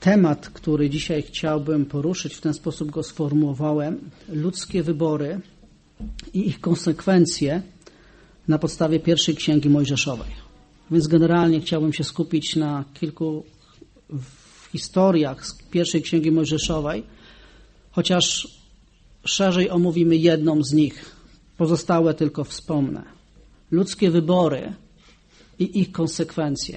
Temat, który dzisiaj chciałbym poruszyć, w ten sposób go sformułowałem, ludzkie wybory i ich konsekwencje na podstawie pierwszej Księgi Mojżeszowej. Więc generalnie chciałbym się skupić na kilku historiach z pierwszej Księgi Mojżeszowej, chociaż szerzej omówimy jedną z nich. Pozostałe tylko wspomnę. Ludzkie wybory i ich konsekwencje.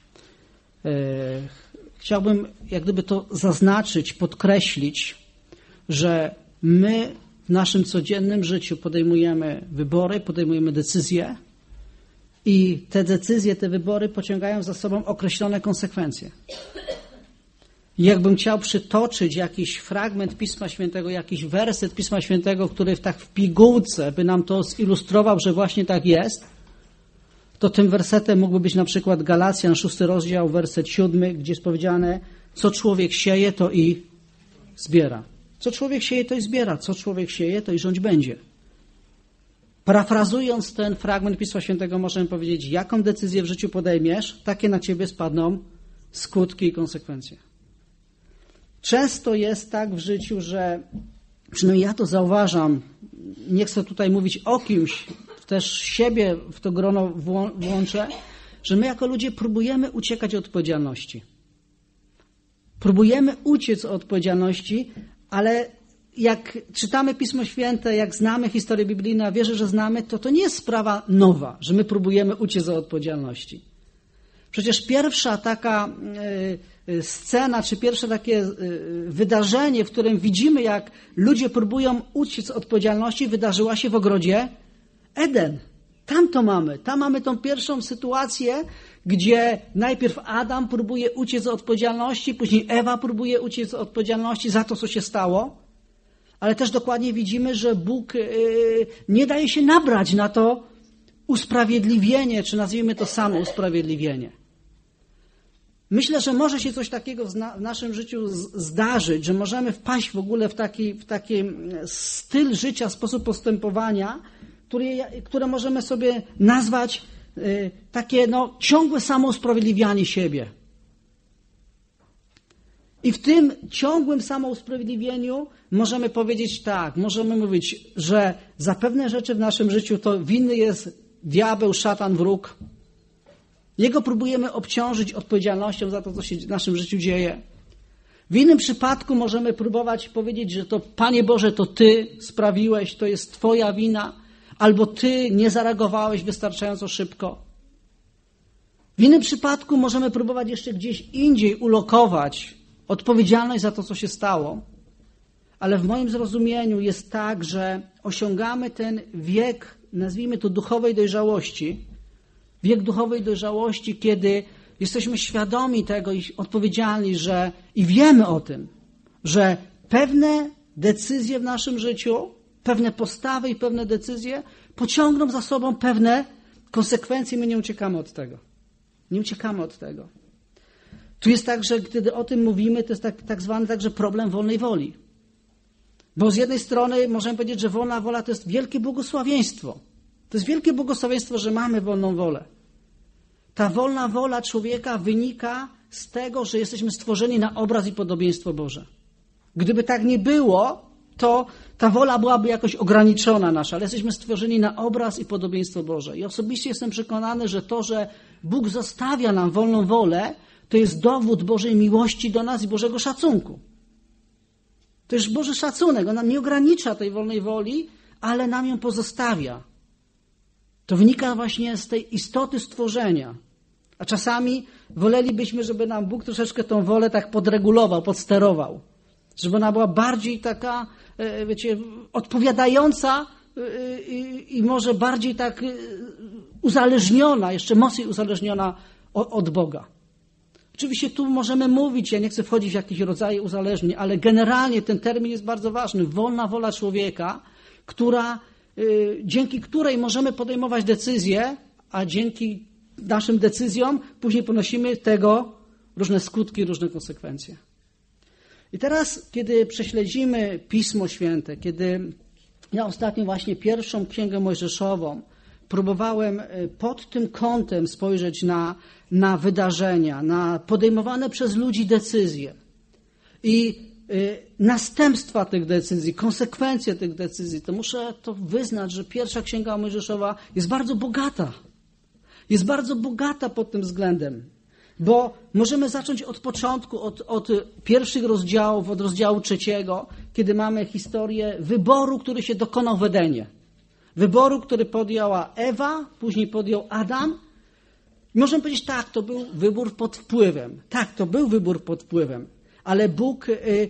Chciałbym jak gdyby to zaznaczyć, podkreślić, że my w naszym codziennym życiu podejmujemy wybory, podejmujemy decyzje i te decyzje, te wybory pociągają za sobą określone konsekwencje. Jakbym chciał przytoczyć jakiś fragment Pisma Świętego, jakiś werset Pisma Świętego, który tak w pigułce by nam to zilustrował, że właśnie tak jest, to tym wersetem mógłby być na przykład Galacjan, 6 rozdział, werset 7, gdzie jest powiedziane, co człowiek sieje, to i zbiera. Co człowiek sieje, to i zbiera. Co człowiek sieje, to i rządź będzie. Parafrazując ten fragment Pisma Świętego, możemy powiedzieć, jaką decyzję w życiu podejmiesz, takie na ciebie spadną skutki i konsekwencje. Często jest tak w życiu, że przynajmniej ja to zauważam, nie chcę tutaj mówić o kimś, też siebie w to grono włączę, że my jako ludzie próbujemy uciekać od odpowiedzialności. Próbujemy uciec od odpowiedzialności, ale jak czytamy Pismo Święte, jak znamy historię biblijną, a wierzę, że znamy, to nie jest sprawa nowa, że my próbujemy uciec od odpowiedzialności. Przecież pierwsza taka scena, czy pierwsze takie wydarzenie, w którym widzimy, jak ludzie próbują uciec od odpowiedzialności, wydarzyła się w ogrodzie Eden. Tam mamy tą pierwszą sytuację, gdzie najpierw Adam próbuje uciec od odpowiedzialności, później Ewa próbuje uciec od odpowiedzialności za to, co się stało, ale też dokładnie widzimy, że Bóg nie daje się nabrać na to usprawiedliwienie, czy nazwijmy to samo usprawiedliwienie. Myślę, że może się coś takiego w naszym życiu zdarzyć, że możemy wpaść w ogóle w taki styl życia, sposób postępowania, które możemy sobie nazwać takie ciągłe samousprawiedliwianie siebie. I w tym ciągłym samousprawiedliwieniu możemy powiedzieć tak, możemy mówić, że za pewne rzeczy w naszym życiu to winny jest diabeł, szatan, wróg. Jego próbujemy obciążyć odpowiedzialnością za to, co się w naszym życiu dzieje. W innym przypadku możemy próbować powiedzieć, że to Panie Boże, to Ty sprawiłeś, to jest Twoja wina, albo Ty nie zareagowałeś wystarczająco szybko. W innym przypadku możemy próbować jeszcze gdzieś indziej ulokować odpowiedzialność za to, co się stało, ale w moim zrozumieniu jest tak, że osiągamy ten wiek, nazwijmy to duchowej dojrzałości, wiek duchowej dojrzałości, kiedy jesteśmy świadomi tego i odpowiedzialni, i wiemy o tym, że pewne decyzje w naszym życiu, pewne postawy i pewne decyzje pociągną za sobą pewne konsekwencje. My nie uciekamy od tego. Nie uciekamy od tego. Tu jest tak, że gdy o tym mówimy, to jest tak zwany także problem wolnej woli. Bo z jednej strony możemy powiedzieć, że wolna wola to jest wielkie błogosławieństwo. To jest wielkie błogosławieństwo, że mamy wolną wolę. Ta wolna wola człowieka wynika z tego, że jesteśmy stworzeni na obraz i podobieństwo Boże. Gdyby tak nie było, to ta wola byłaby jakoś ograniczona nasza, ale jesteśmy stworzeni na obraz i podobieństwo Boże. I osobiście jestem przekonany, że to, że Bóg zostawia nam wolną wolę, to jest dowód Bożej miłości do nas i Bożego szacunku. To jest Boży szacunek. On nam nie ogranicza tej wolnej woli, ale nam ją pozostawia. To wynika właśnie z tej istoty stworzenia. A czasami wolelibyśmy, żeby nam Bóg troszeczkę tą wolę tak podregulował, podsterował. Żeby ona była bardziej taka, odpowiadająca i może bardziej tak uzależniona, jeszcze mocniej uzależniona od Boga. Oczywiście tu możemy mówić, ja nie chcę wchodzić w jakieś rodzaje uzależnień, ale generalnie ten termin jest bardzo ważny. Wolna wola człowieka, dzięki której możemy podejmować decyzje, a dzięki naszym decyzjom później ponosimy tego różne skutki, różne konsekwencje. I teraz, kiedy prześledzimy Pismo Święte, kiedy ja ostatnio właśnie pierwszą Księgę Mojżeszową próbowałem pod tym kątem spojrzeć na wydarzenia, na podejmowane przez ludzi decyzje. i następstwa tych decyzji, konsekwencje tych decyzji, to muszę to wyznać, że pierwsza księga Mojżeszowa jest bardzo bogata. Jest bardzo bogata pod tym względem, bo możemy zacząć od początku, od pierwszych rozdziałów, od rozdziału 3, kiedy mamy historię wyboru, który się dokonał w Edenie. Wyboru, który podjęła Ewa, później podjął Adam. Możemy powiedzieć, tak, to był wybór pod wpływem. Tak, to był wybór pod wpływem. Ale Bóg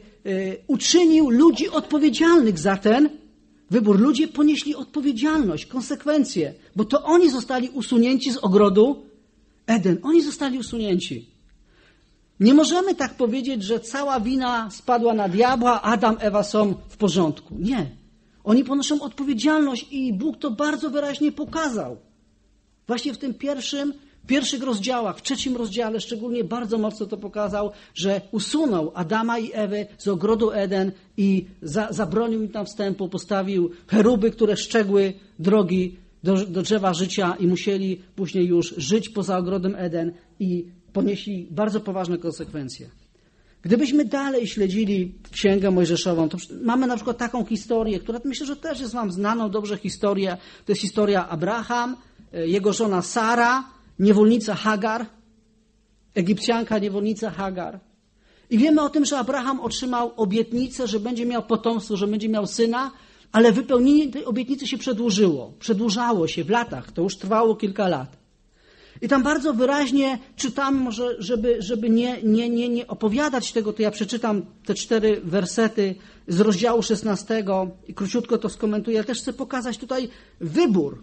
uczynił ludzi odpowiedzialnych za ten wybór. Ludzie ponieśli odpowiedzialność, konsekwencje, bo to oni zostali usunięci z ogrodu Eden. Oni zostali usunięci. Nie możemy tak powiedzieć, że cała wina spadła na diabła, Adam, Ewa są w porządku. Nie. Oni ponoszą odpowiedzialność i Bóg to bardzo wyraźnie pokazał. Właśnie w tym pierwszych rozdziałach, w 3 rozdziale szczególnie bardzo mocno to pokazał, że usunął Adama i Ewę z ogrodu Eden i zabronił im tam wstępu, postawił cheruby, które szczegły drogi do drzewa życia i musieli później już żyć poza ogrodem Eden i ponieśli bardzo poważne konsekwencje. Gdybyśmy dalej śledzili Księgę Mojżeszową, to mamy na przykład taką historię, która myślę, że też jest wam znaną dobrze historię. To jest historia Abraham, jego żona Sara, niewolnica Hagar, Egipcjanka niewolnica Hagar. I wiemy o tym, że Abraham otrzymał obietnicę, że będzie miał potomstwo, że będzie miał syna, ale wypełnienie tej obietnicy się przedłużało się w latach. To już trwało kilka lat. I tam bardzo wyraźnie czytamy, może żeby nie opowiadać tego, to ja przeczytam te 4 wersety z rozdziału 16 i króciutko to skomentuję. Ja też chcę pokazać tutaj wybór.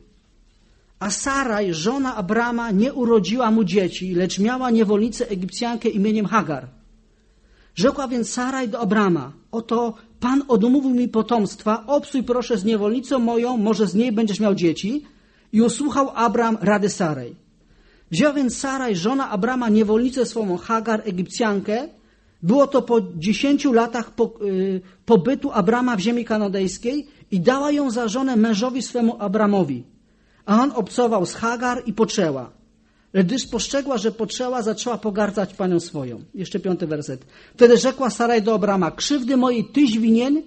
A Saraj, żona Abrama, nie urodziła mu dzieci, lecz miała niewolnicę Egipcjankę imieniem Hagar. Rzekła więc Saraj do Abrama, oto Pan odmówił mi potomstwa, obsuj proszę z niewolnicą moją, może z niej będziesz miał dzieci. I usłuchał Abram rady Sarej. Wzięła więc Saraj, żona Abrama, niewolnicę swą Hagar, Egipcjankę. Było to po 10 latach pobytu Abrama w ziemi kanadejskiej i dała ją za żonę mężowi swemu Abramowi. A on obcował z Hagar i poczęła. Gdyż spostrzegła, że poczęła, zaczęła pogardzać panią swoją. Jeszcze 5 werset. Wtedy rzekła Saraj do Abrama, krzywdy mojej tyś winien,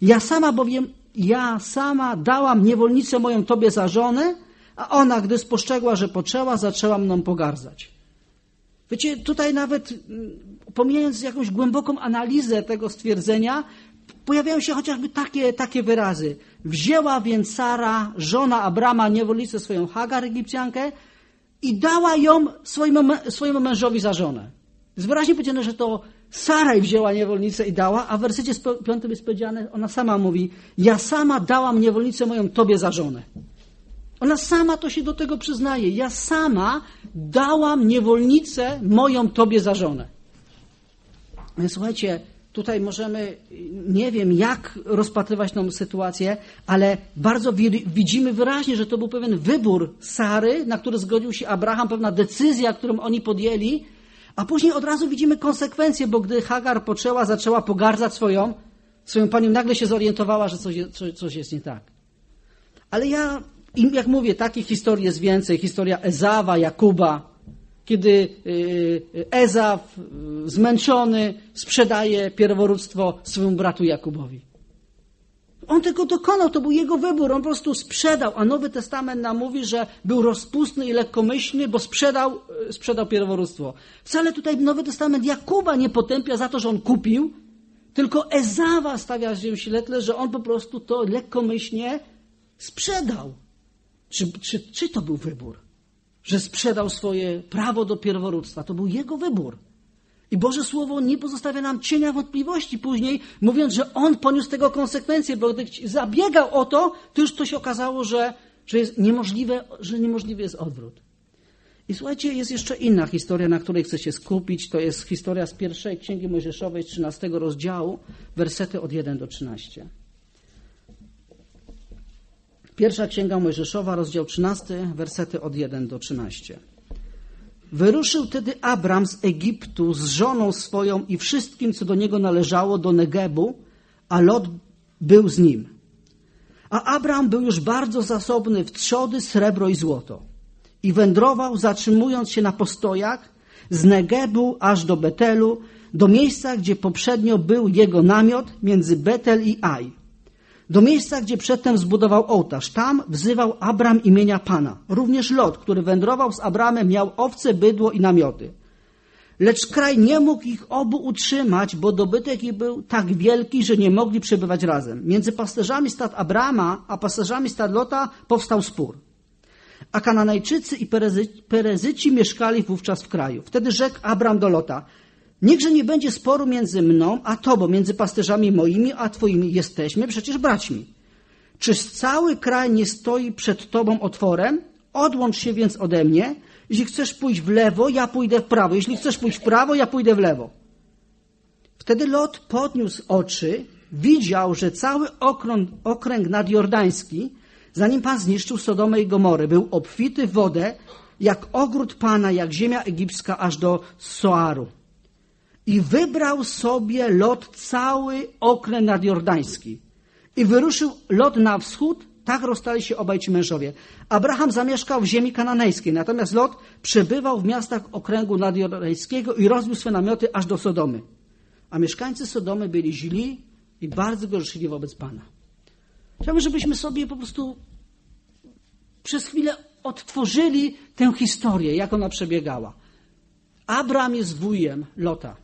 ja sama dałam niewolnicę moją tobie za żonę, a ona, gdy spostrzegła, że poczęła, zaczęła mną pogardzać. Wiecie, tutaj nawet pomijając jakąś głęboką analizę tego stwierdzenia, pojawiają się chociażby takie wyrazy. Wzięła więc Sara, żona Abrama, niewolnicę swoją Hagar, Egipcjankę i dała ją swojemu mężowi za żonę. Jest wyraźnie powiedziane, że to Saraj wzięła niewolnicę i dała, a w wersecie 5 jest powiedziane, ona sama mówi, ja sama dałam niewolnicę moją tobie za żonę. Ona sama to się do tego przyznaje. Ja sama dałam niewolnicę moją tobie za żonę. Słuchajcie, tutaj możemy, nie wiem jak rozpatrywać tą sytuację, ale bardzo widzimy wyraźnie, że to był pewien wybór Sary, na który zgodził się Abraham, pewna decyzja, którą oni podjęli, a później od razu widzimy konsekwencje, bo gdy Hagar poczęła, zaczęła pogardzać swoją panią, nagle się zorientowała, że coś jest nie tak. Ale jak mówię, takich historii jest więcej. Historia Ezawa, Jakuba, kiedy Ezaw zmęczony sprzedaje pierworództwo swojemu bratu Jakubowi. On tego dokonał, to był jego wybór, on po prostu sprzedał, a Nowy Testament nam mówi, że był rozpustny i lekkomyślny, bo sprzedał pierworództwo. Wcale tutaj Nowy Testament Jakuba nie potępia za to, że on kupił, tylko Ezawa stawia się w świetle, że on po prostu to lekkomyślnie sprzedał. Czy to był wybór? Że sprzedał swoje prawo do pierworództwa. To był jego wybór. I Boże Słowo nie pozostawia nam cienia wątpliwości później, mówiąc, że on poniósł tego konsekwencje, bo gdy zabiegał o to, to już to się okazało, że jest niemożliwe, że niemożliwy jest odwrót. I słuchajcie, jest jeszcze inna historia, na której chcę się skupić. To jest historia z 1 Księgi Mojżeszowej, z 13 rozdziału, wersety od 1 do 13. 1 Księga Mojżeszowa, rozdział 13, wersety od 1 do 13. Wyruszył wtedy Abram z Egiptu z żoną swoją i wszystkim, co do niego należało, do Negebu, a Lot był z nim. A Abram był już bardzo zasobny w trzody, srebro i złoto. I wędrował, zatrzymując się na postojach, z Negebu aż do Betelu, do miejsca, gdzie poprzednio był jego namiot między Betel i Aj. Do miejsca, gdzie przedtem zbudował ołtarz. Tam wzywał Abram imienia Pana. Również Lot, który wędrował z Abramem, miał owce, bydło i namioty. Lecz kraj nie mógł ich obu utrzymać, bo dobytek ich był tak wielki, że nie mogli przebywać razem. Między pasterzami stad Abrama a pasterzami stad Lota powstał spór. A Kananejczycy i Perezyci mieszkali wówczas w kraju. Wtedy rzekł Abram do Lota: niechże nie będzie sporu między mną a tobą, między pasterzami moimi a twoimi. Jesteśmy przecież braćmi. Czyż cały kraj nie stoi przed tobą otworem? Odłącz się więc ode mnie. Jeśli chcesz pójść w lewo, ja pójdę w prawo. Jeśli chcesz pójść w prawo, ja pójdę w lewo. Wtedy Lot podniósł oczy, widział, że cały okręg nadjordański, zanim Pan zniszczył Sodomę i Gomorę, był obfity w wodę, jak ogród Pana, jak ziemia egipska, aż do Soaru. I wybrał sobie Lot cały okręg nadjordański. I wyruszył Lot na wschód, tak rozstali się obaj ci mężowie. Abraham zamieszkał w ziemi kananejskiej, natomiast Lot przebywał w miastach okręgu nadjordańskiego i rozbił swe namioty aż do Sodomy. A mieszkańcy Sodomy byli źli i bardzo gorszli wobec Pana. Chciałbym, żebyśmy sobie po prostu przez chwilę odtworzyli tę historię, jak ona przebiegała. Abram jest wujem Lota.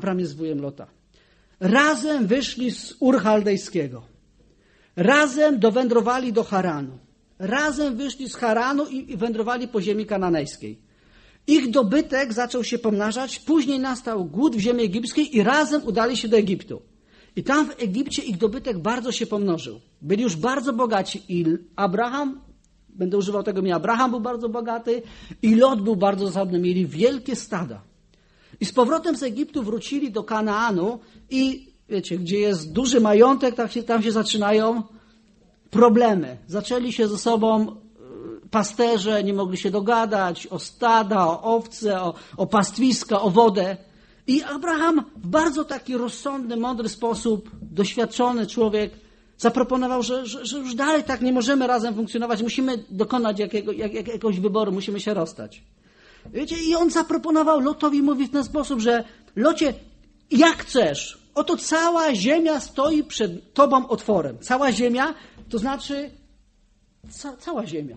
Razem wyszli z Ur Chaldejskiego. Razem dowędrowali do Haranu. Razem wyszli z Haranu i wędrowali po ziemi kananejskiej. Ich dobytek zaczął się pomnażać, później nastał głód w ziemi egipskiej i razem udali się do Egiptu. I tam w Egipcie ich dobytek bardzo się pomnożył. Byli już bardzo bogaci i Abraham, będę używał tego imienia, Abraham był bardzo bogaty i Lot był bardzo zasobny. Mieli wielkie stada. I z powrotem z Egiptu wrócili do Kanaanu i wiecie, gdzie jest duży majątek, tam się zaczynają problemy. Zaczęli się ze sobą pasterze, nie mogli się dogadać o stada, o owce, o pastwiska, o wodę. I Abraham w bardzo taki rozsądny, mądry sposób, doświadczony człowiek, zaproponował, że już dalej tak nie możemy razem funkcjonować, musimy dokonać jakiegoś wyboru, musimy się rozstać. Wiecie, i on zaproponował Lotowi, mówi w ten sposób, że Locie, jak chcesz, oto cała ziemia stoi przed tobą otworem. Cała ziemia, to znaczy cała ziemia.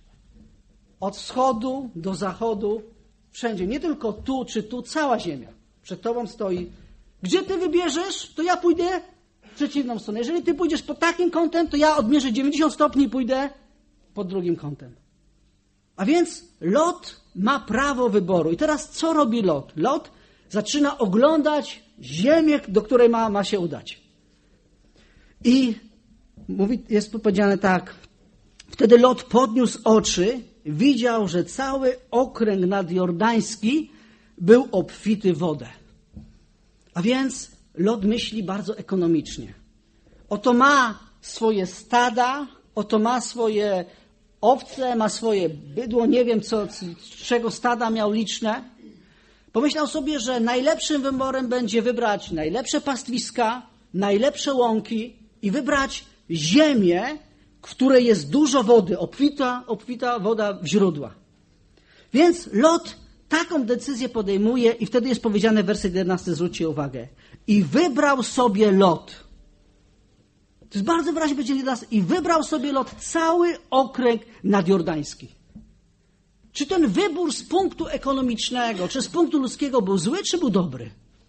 Od wschodu do zachodu, wszędzie, nie tylko tu czy tu, cała ziemia przed tobą stoi. Gdzie ty wybierzesz, to ja pójdę w przeciwną stronę. Jeżeli ty pójdziesz pod takim kątem, to ja odmierzę 90 stopni i pójdę pod drugim kątem. A więc Lot ma prawo wyboru. I teraz co robi Lot? Lot zaczyna oglądać ziemię, do której ma się udać. I jest powiedziane tak. Wtedy Lot podniósł oczy, widział, że cały okręg nadjordański był obfity w wodę. A więc Lot myśli bardzo ekonomicznie. Oto ma swoje stada, oto ma swoje owce, ma swoje bydło, nie wiem czego stada miał liczne. Pomyślał sobie, że najlepszym wyborem będzie wybrać najlepsze pastwiska, najlepsze łąki i wybrać ziemię, w której jest dużo wody, obfita woda w źródła. Więc Lot taką decyzję podejmuje i wtedy jest powiedziane w werset 11, zwróćcie uwagę. I wybrał sobie Lot. To jest bardzo wyraźnie powiedziane 11. I wybrał sobie Lot cały okręg nadjordański. Czy ten wybór z punktu ekonomicznego, czy z punktu ludzkiego był zły, czy był dobry?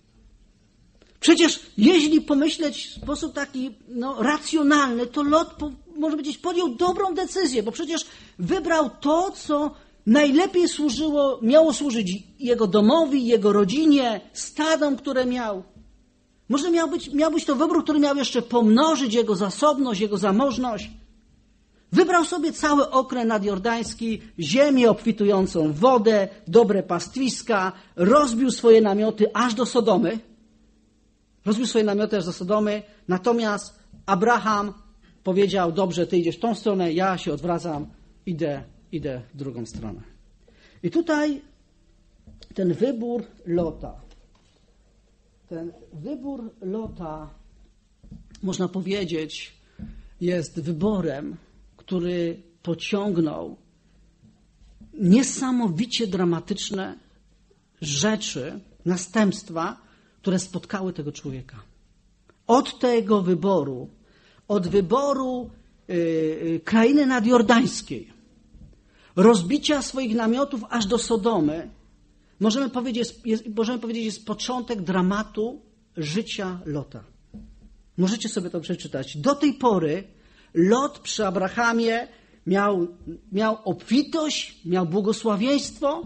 Przecież jeśli pomyśleć w sposób taki racjonalny, to Lot, może powiedzieć, podjął dobrą decyzję, bo przecież wybrał to, co najlepiej miało służyć jego domowi, jego rodzinie, stadom, które miał. Może miał być to wybór, który miał jeszcze pomnożyć jego zasobność, jego zamożność. Wybrał sobie cały okręg nadjordański, ziemię obfitującą w wodę, dobre pastwiska, rozbił swoje namioty aż do Sodomy. Natomiast Abraham powiedział, dobrze, ty idziesz w tą stronę, ja się odwracam, idę w drugą stronę. I tutaj ten wybór Lota, można powiedzieć, jest wyborem, który pociągnął niesamowicie dramatyczne rzeczy, następstwa, które spotkały tego człowieka. Od tego wyboru, od wyboru krainy nadjordańskiej, rozbicia swoich namiotów aż do Sodomy, możemy powiedzieć, jest początek dramatu życia Lota. Możecie sobie to przeczytać. Do tej pory Lot przy Abrahamie miał obfitość, miał błogosławieństwo,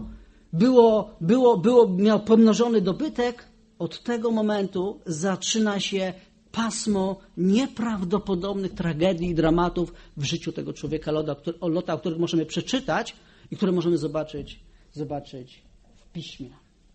miał pomnożony dobytek. Od tego momentu zaczyna się pasmo nieprawdopodobnych tragedii i dramatów w życiu tego człowieka Lota, o których możemy przeczytać i które możemy zobaczyć w Piśmie.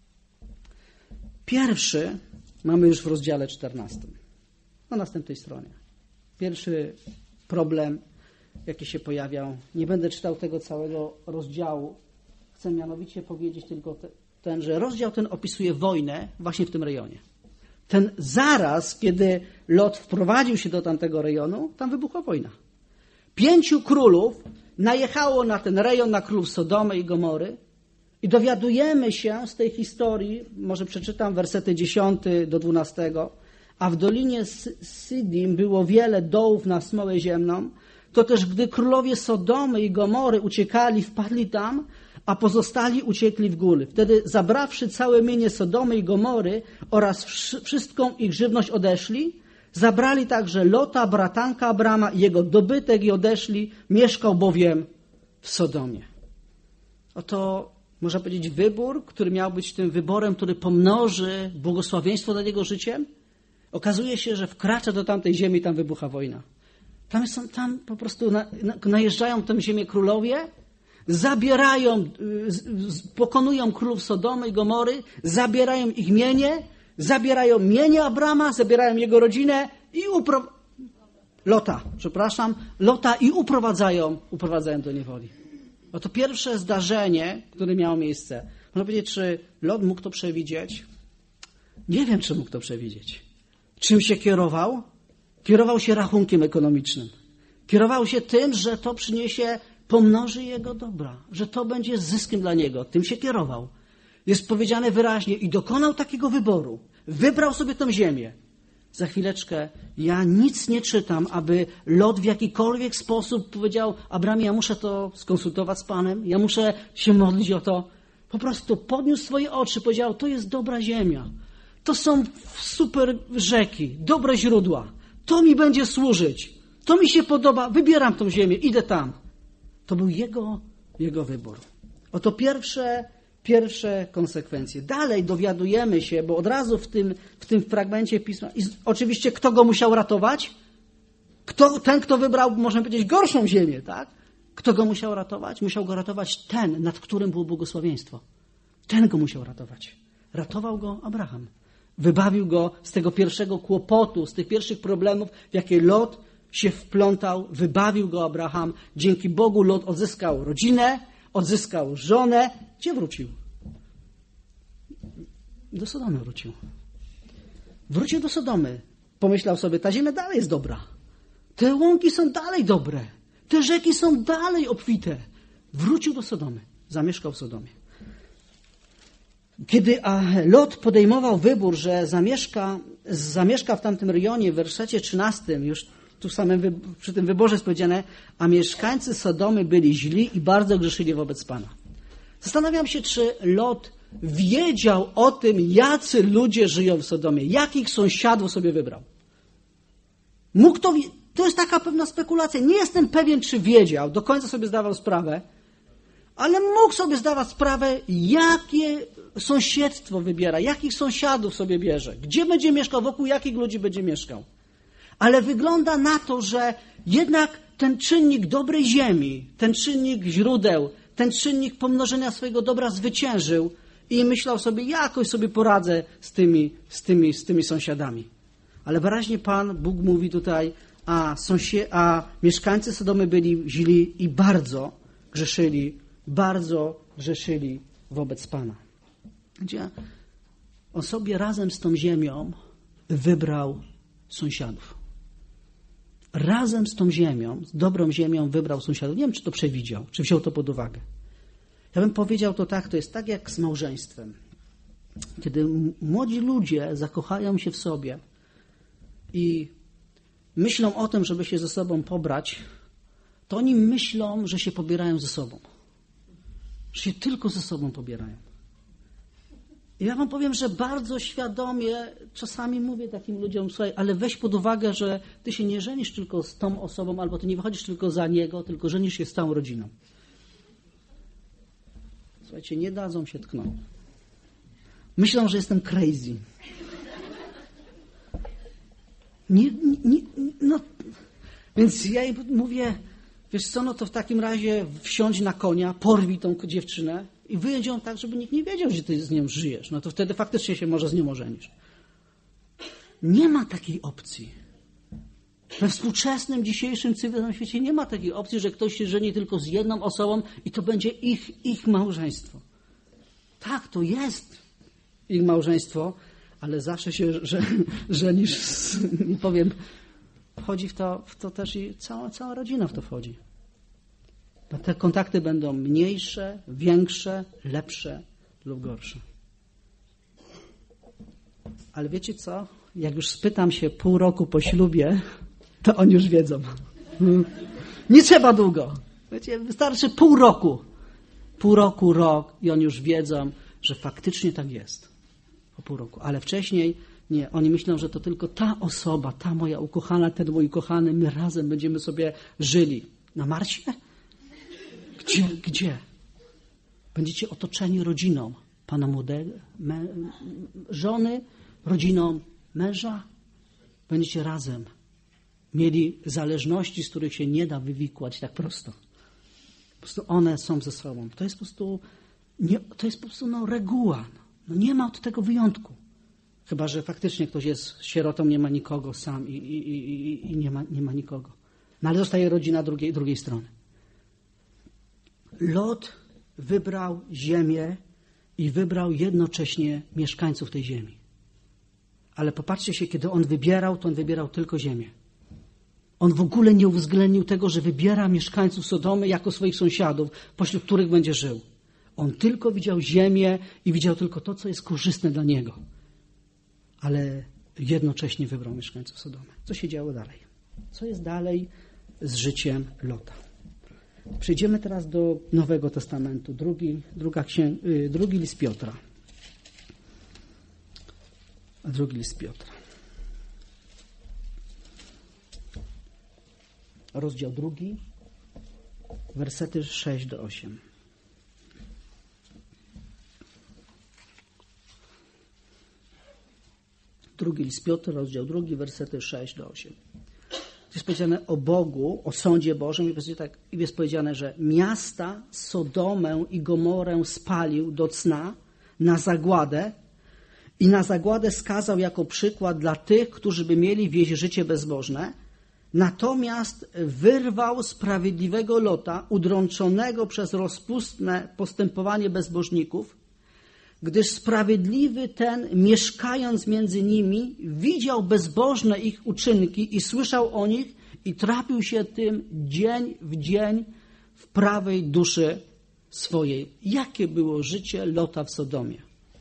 Pierwszy mamy już w rozdziale 14, na następnej stronie. Pierwszy problem, jaki się pojawiał. Nie będę czytał tego całego rozdziału. Chcę mianowicie powiedzieć tylko że rozdział ten opisuje wojnę właśnie w tym rejonie. Ten zaraz, kiedy Lot wprowadził się do tamtego rejonu, tam wybuchła wojna. 5 królów najechało na ten rejon, na królów Sodomy i Gomory i dowiadujemy się z tej historii, może przeczytam wersety 10 do 12, a w dolinie Sydim było wiele dołów na smołę ziemną, to też gdy królowie Sodomy i Gomory uciekali, wpadli tam, a pozostali uciekli w góry. Wtedy zabrawszy całe mienie Sodomy i Gomory oraz wszystką ich żywność odeszli, zabrali także Lota, bratanka Abrama i jego dobytek i odeszli, mieszkał bowiem w Sodomie. Oto, można powiedzieć, wybór, który miał być tym wyborem, który pomnoży błogosławieństwo nad jego życiem. Okazuje się, że wkracza do tamtej ziemi, tam wybucha wojna. Tam po prostu najeżdżają tę ziemię królowie, zabierają, pokonują królów Sodomy i Gomory, zabierają ich mienie, zabierają mienie Abrama, zabierają jego rodzinę i Lota i uprowadzają do niewoli. Oto pierwsze zdarzenie, które miało miejsce. Można powiedzieć, czy Lot mógł to przewidzieć? Nie wiem, czy mógł to przewidzieć. Czym się kierował? Kierował się rachunkiem ekonomicznym. Kierował się tym, że to pomnoży jego dobra, że to będzie zyskiem dla niego. Tym się kierował. Jest powiedziane wyraźnie i dokonał takiego wyboru. Wybrał sobie tę ziemię. Za chwileczkę ja nic nie czytam, aby Lot w jakikolwiek sposób powiedział: Abramie, ja muszę to skonsultować z Panem, ja muszę się modlić o to. Po prostu podniósł swoje oczy, powiedział: to jest dobra ziemia. To są super rzeki, dobre źródła. To mi będzie służyć. To mi się podoba. Wybieram tę ziemię, idę tam. To był jego wybór. Oto pierwsze konsekwencje. Dalej dowiadujemy się, bo od razu w tym fragmencie Pisma, i oczywiście kto go musiał ratować? Ten, kto wybrał, można powiedzieć, gorszą ziemię, tak? Kto go musiał ratować? Musiał go ratować ten, nad którym było błogosławieństwo. Ten go musiał ratować. Ratował go Abraham. Wybawił go z tego pierwszego kłopotu, z tych pierwszych problemów, w jakie Lot się wplątał. Wybawił go Abraham. Dzięki Bogu Lot odzyskał rodzinę, odzyskał żonę. Gdzie wrócił? Do Sodomy wrócił. Wrócił do Sodomy. Pomyślał sobie, ta ziemia dalej jest dobra. Te łąki są dalej dobre. Te rzeki są dalej obfite. Wrócił do Sodomy. Zamieszkał w Sodomie. Kiedy Lot podejmował wybór, że zamieszka w tamtym rejonie, w wersecie 13, już tu samym przy tym wyborze jest powiedziane, a mieszkańcy Sodomy byli źli i bardzo grzeszyli wobec Pana. Zastanawiam się, czy Lot wiedział o tym, jacy ludzie żyją w Sodomie, jakich sąsiadów sobie wybrał. To jest taka pewna spekulacja. Nie jestem pewien, czy wiedział, do końca sobie zdawał sprawę, ale mógł sobie zdawać sprawę, jakie sąsiedztwo wybiera, jakich sąsiadów sobie bierze, gdzie będzie mieszkał, wokół jakich ludzi będzie mieszkał. Ale wygląda na to, że jednak ten czynnik dobrej ziemi, ten czynnik źródeł, ten czynnik pomnożenia swojego dobra zwyciężył i myślał sobie, jakoś sobie poradzę z tymi sąsiadami. Ale wyraźnie Pan Bóg mówi tutaj, a mieszkańcy Sodomy byli źli i bardzo grzeszyli wobec Pana. Gdzie on sobie razem z tą ziemią wybrał sąsiadów. Razem z tą ziemią, z dobrą ziemią wybrał sąsiadów. Nie wiem, czy to przewidział, czy wziął to pod uwagę. Ja bym powiedział to tak, to jest tak jak z małżeństwem. Kiedy młodzi ludzie zakochają się w sobie i myślą o tym, żeby się ze sobą pobrać, to oni myślą, że się pobierają ze sobą. Że się tylko ze sobą pobierają. I ja wam powiem, że bardzo świadomie czasami mówię takim ludziom, słuchaj, ale weź pod uwagę, że ty się nie żenisz tylko z tą osobą, albo ty nie wychodzisz tylko za niego, tylko żenisz się z całą rodziną. Słuchajcie, nie dadzą się tknąć. Myślą, że jestem crazy. No. Więc ja jej mówię, wiesz co, no to w takim razie wsiądź na konia, porwij tą dziewczynę i wyjedź ją tak, żeby nikt nie wiedział, że ty z nią żyjesz. No to wtedy faktycznie się może z nią ożenisz. Nie ma takiej opcji. We współczesnym, dzisiejszym cywilizowanym świecie nie ma takiej opcji, że ktoś się żeni tylko z jedną osobą i to będzie ich małżeństwo. Tak, to jest ich małżeństwo, ale zawsze się żenisz, nie powiem, wchodzi w to też i cała rodzina w to wchodzi. Bo te kontakty będą mniejsze, większe, lepsze lub gorsze. Ale wiecie co? Jak już spytam się pół roku po ślubie, to oni już wiedzą. Nie trzeba długo. Wiecie, wystarczy pół roku. Pół roku, rok i oni już wiedzą, że faktycznie tak jest. Po pół roku. Ale wcześniej nie. Oni myślą, że to tylko ta osoba, ta moja ukochana, ten mój ukochany, my razem będziemy sobie żyli. Na Marsie? Gdzie? Będziecie otoczeni rodziną pana młodego, żony, rodziną męża. Będziecie razem mieli zależności, z których się nie da wywikłać tak prosto. Po prostu one są ze sobą. To jest po prostu reguła. No nie ma od tego wyjątku. Chyba że faktycznie ktoś jest sierotą, nie ma nikogo sam i nie ma nikogo. No ale zostaje rodzina drugiej strony. Lot wybrał ziemię i wybrał jednocześnie mieszkańców tej ziemi. Ale popatrzcie się, kiedy on wybierał, to on wybierał tylko ziemię. On w ogóle nie uwzględnił tego, że wybiera mieszkańców Sodomy jako swoich sąsiadów, pośród których będzie żył. On tylko widział ziemię i widział tylko to, co jest korzystne dla niego. Ale jednocześnie wybrał mieszkańców Sodomy. Co się działo dalej? Co jest dalej z życiem Lota? Przejdziemy teraz do Nowego Testamentu, drugi list Piotra. Drugi list Piotra. Rozdział 2, wersety 6 do 8. Drugi list Piotra, rozdział 2, wersety 6 do 8. Jest powiedziane o Bogu, o sądzie Bożym i jest powiedziane, że miasta Sodomę i Gomorę spalił do cna na zagładę i na zagładę skazał jako przykład dla tych, którzy by mieli wieść życie bezbożne. Natomiast wyrwał sprawiedliwego Lota, udręczonego przez rozpustne postępowanie bezbożników, gdyż sprawiedliwy ten, mieszkając między nimi, widział bezbożne ich uczynki i słyszał o nich i trapił się tym dzień w dzień w prawej duszy swojej. Jakie było życie Lota w Sodomie?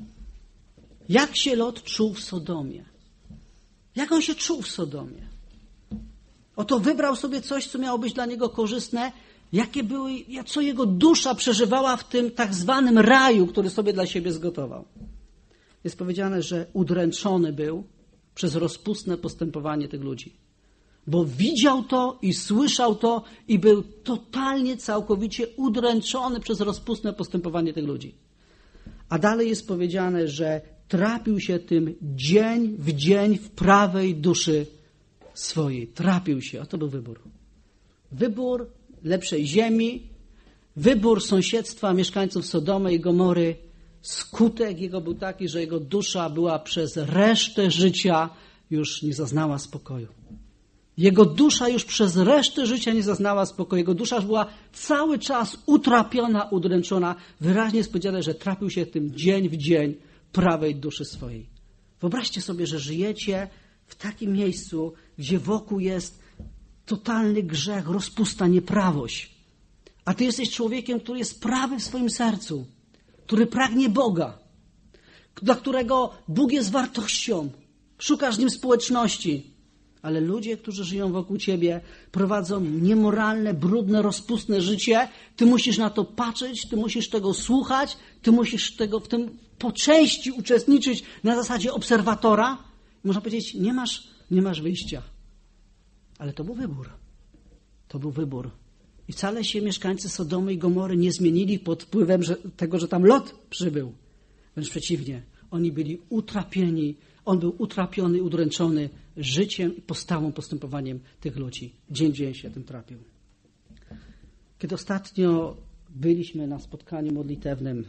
Jak się Lot czuł w Sodomie? Jak on się czuł w Sodomie? Oto wybrał sobie coś, co miało być dla niego korzystne, co jego dusza przeżywała w tym tak zwanym raju, który sobie dla siebie zgotował. Jest powiedziane, że udręczony był przez rozpustne postępowanie tych ludzi. Bo widział to i słyszał to i był totalnie, całkowicie udręczony przez rozpustne postępowanie tych ludzi. A dalej jest powiedziane, że trapił się tym dzień w dzień w prawej duszy swojej. Trapił się. A to był wybór. Wybór lepszej ziemi, wybór sąsiedztwa mieszkańców Sodomy i Gomory. Skutek jego był taki, że jego dusza była przez resztę życia już nie zaznała spokoju. Jego dusza już przez resztę życia nie zaznała spokoju. Jego dusza była cały czas utrapiona, udręczona. Wyraźnie jest powiedziane, że trapił się tym dzień w dzień prawej duszy swojej. Wyobraźcie sobie, że żyjecie w takim miejscu, gdzie wokół jest totalny grzech, rozpusta, nieprawość. A ty jesteś człowiekiem, który jest prawy w swoim sercu, który pragnie Boga, dla którego Bóg jest wartością. Szukasz z nim społeczności. Ale ludzie, którzy żyją wokół ciebie, prowadzą niemoralne, brudne, rozpustne życie. Ty musisz na to patrzeć, ty musisz tego słuchać, ty musisz tego w tym po części uczestniczyć na zasadzie obserwatora. Można powiedzieć, nie masz wyjścia. Ale to był wybór. To był wybór. I wcale się mieszkańcy Sodomy i Gomory nie zmienili pod wpływem tego, że tam Lot przybył. Wręcz przeciwnie. Oni byli utrapieni. On był utrapiony i udręczony życiem i postawą, postępowaniem tych ludzi. Dzień w dzień się tym trapił. Kiedy ostatnio byliśmy na spotkaniu modlitewnym,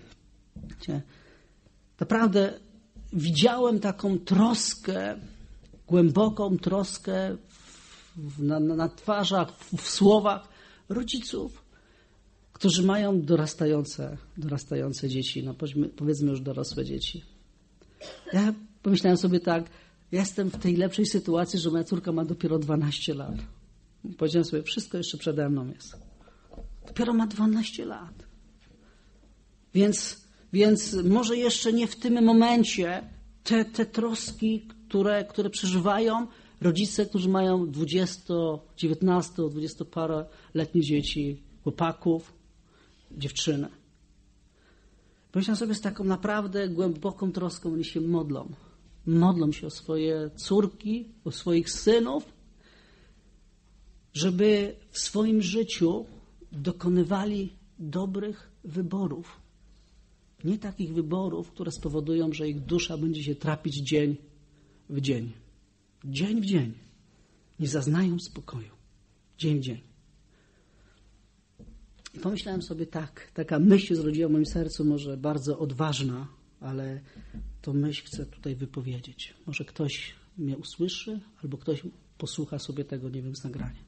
naprawdę widziałem taką troskę, głęboką troskę na twarzach, w słowach rodziców, którzy mają dorastające dzieci, no powiedzmy już dorosłe dzieci. Ja pomyślałem sobie tak, ja jestem w tej lepszej sytuacji, że moja córka ma dopiero 12 lat. Powiedziałem sobie, wszystko jeszcze przede mną jest. Dopiero ma 12 lat. Więc może jeszcze nie w tym momencie te troski, które przeżywają rodzice, którzy mają 19, 20-paroletnie dzieci, chłopaków, dziewczynę. Pomyślałem sobie z taką naprawdę głęboką troską, oni się modlą. Modlą się o swoje córki, o swoich synów, żeby w swoim życiu dokonywali dobrych wyborów. Nie takich wyborów, które spowodują, że ich dusza będzie się trapić dzień w dzień. Dzień w dzień. Nie zaznają spokoju. Dzień w dzień. I pomyślałem sobie tak, taka myśl się zrodziła w moim sercu, może bardzo odważna, ale to myśl chcę tutaj wypowiedzieć. Może ktoś mnie usłyszy, albo ktoś posłucha sobie tego, nie wiem, z nagrania.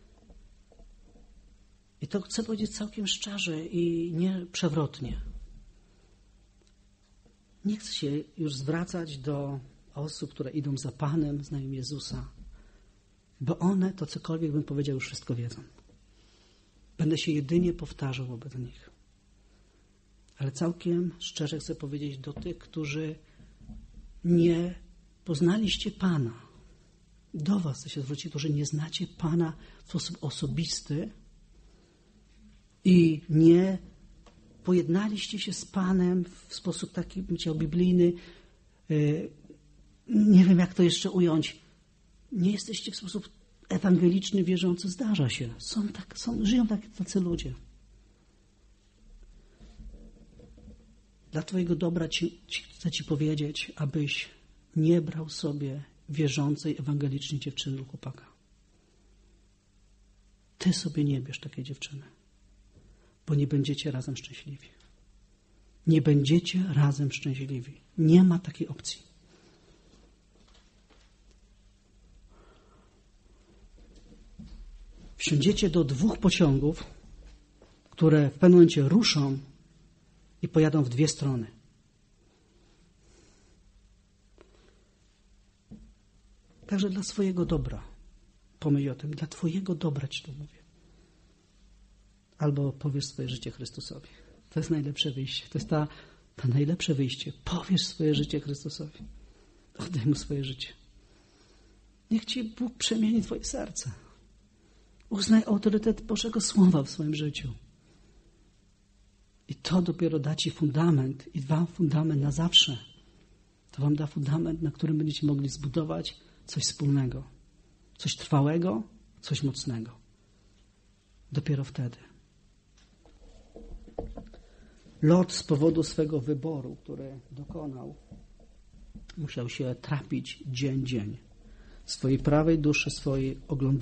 I to chcę powiedzieć całkiem szczerze i nie przewrotnie. Nie chcę się już zwracać do osób, które idą za Panem, znają Jezusa, bo one, to cokolwiek bym powiedział, już wszystko wiedzą. Będę się jedynie powtarzał wobec nich. Ale całkiem szczerze chcę powiedzieć do tych, którzy nie poznaliście Pana. Do was chcę się zwrócić, którzy nie znacie Pana w sposób osobisty i nie pojednaliście się z Panem w sposób taki, bym chciał, biblijny. Nie wiem, jak to jeszcze ująć. Nie jesteście w sposób ewangeliczny, wierzący. Zdarza się. Żyją tacy ludzie. Dla twojego dobra chcę ci powiedzieć, abyś nie brał sobie wierzącej, ewangelicznej dziewczyny lub chłopaka. Ty sobie nie bierz takiej dziewczyny, bo nie będziecie razem szczęśliwi. Nie będziecie razem szczęśliwi. Nie ma takiej opcji. Wsiądziecie do 2 pociągów, które w pewnym momencie ruszą i pojadą w 2 strony. Także dla swojego dobra. Pomyśl o tym. Dla twojego dobra ci to mówię. Albo powiesz swoje życie Chrystusowi. To jest najlepsze wyjście. To jest ta najlepsze wyjście. Powiesz swoje życie Chrystusowi. Oddaj Mu swoje życie. Niech ci Bóg przemieni twoje serce. Uznaj autorytet Bożego Słowa w swoim życiu. I to dopiero da ci fundament i wam fundament na zawsze. To wam da fundament, na którym będziecie mogli zbudować coś wspólnego. Coś trwałego, coś mocnego. Dopiero wtedy. Lot z powodu swego wyboru, który dokonał, musiał się trapić dzień. Swojej prawej duszy swojej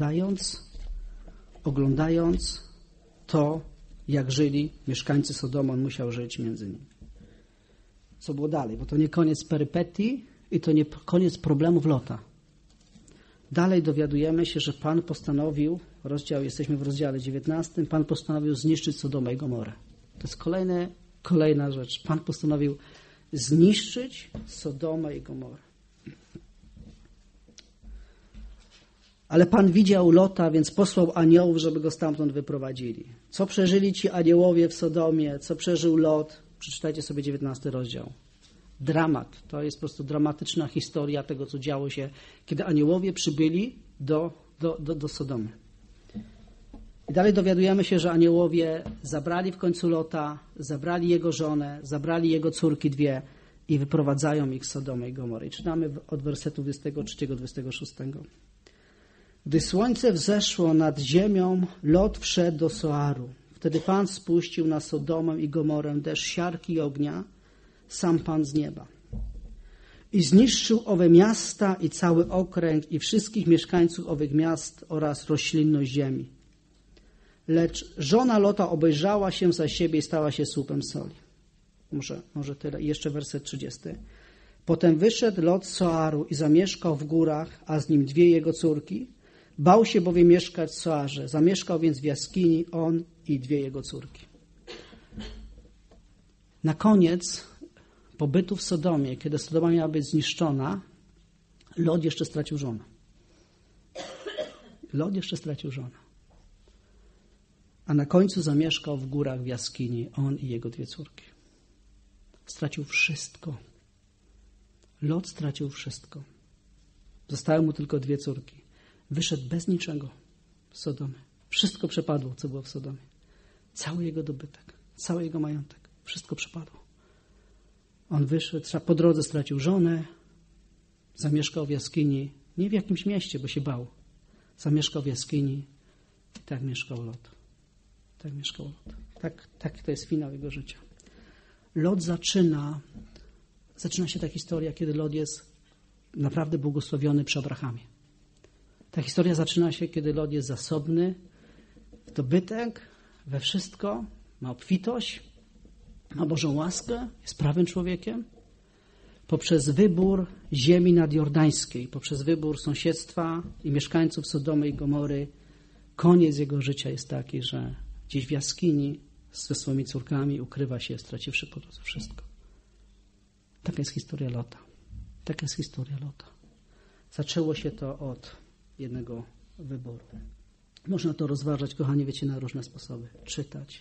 oglądając to, jak żyli mieszkańcy Sodomu, on musiał żyć między nimi. Co było dalej? Bo to nie koniec perypetii i to nie koniec problemów Lota. Dalej dowiadujemy się, że Pan postanowił, jesteśmy w rozdziale 19, Pan postanowił zniszczyć Sodomę i Gomorę. To jest kolejna rzecz. Pan postanowił zniszczyć Sodomę i Gomorę. Ale Pan widział Lota, więc posłał aniołów, żeby go stamtąd wyprowadzili. Co przeżyli ci aniołowie w Sodomie, co przeżył Lot? Przeczytajcie sobie 19 rozdział. dramat. To jest po prostu dramatyczna historia tego, co działo się, kiedy aniołowie przybyli do Sodomy. I dalej dowiadujemy się, że aniołowie zabrali w końcu Lota, zabrali jego żonę, zabrali jego córki 2 i wyprowadzają ich z Sodomy i Gomory. I czytamy od wersetu 23-26. Gdy słońce wzeszło nad ziemią, Lot wszedł do Soaru. Wtedy Pan spuścił na Sodomę i Gomorę deszcz siarki i ognia, sam Pan z nieba. I zniszczył owe miasta i cały okręg i wszystkich mieszkańców owych miast oraz roślinność ziemi. Lecz żona Lota obejrzała się za siebie i stała się słupem soli. Może tyle. I jeszcze werset 30. Potem wyszedł Lot z Soaru i zamieszkał w górach, a z nim 2 jego córki. Bał się bowiem mieszkać w Soarze. Zamieszkał więc w jaskini on i 2 jego córki. Na koniec pobytu w Sodomie, kiedy Sodoma miała być zniszczona, Lot jeszcze stracił żonę. Lot jeszcze stracił żonę. A na końcu zamieszkał w górach w jaskini on i jego 2 córki. Stracił wszystko. Lot stracił wszystko. Zostały mu tylko 2 córki. Wyszedł bez niczego z Sodomy. Wszystko przepadło, co było w Sodomie. Cały jego dobytek, cały jego majątek. Wszystko przepadło. On wyszedł, po drodze stracił żonę, zamieszkał w jaskini, nie w jakimś mieście, bo się bał. Zamieszkał w jaskini i tak mieszkał Lot. Tak mieszkał Lot. Tak to jest finał jego życia. Lot zaczyna się ta historia, kiedy Lot jest naprawdę błogosławiony przy Abrahamie. Ta historia zaczyna się, kiedy Lot jest zasobny w dobytek, we wszystko, ma obfitość, ma Bożą łaskę, jest prawym człowiekiem. Poprzez wybór ziemi nadjordańskiej, poprzez wybór sąsiedztwa i mieszkańców Sodomy i Gomory, koniec jego życia jest taki, że gdzieś w jaskini ze swoimi córkami ukrywa się, straciwszy po drodze wszystko. Taka jest historia Lota. Taka jest historia Lota. Zaczęło się to od jednego wyboru. Można to rozważać, kochani, wiecie, na różne sposoby. Czytać,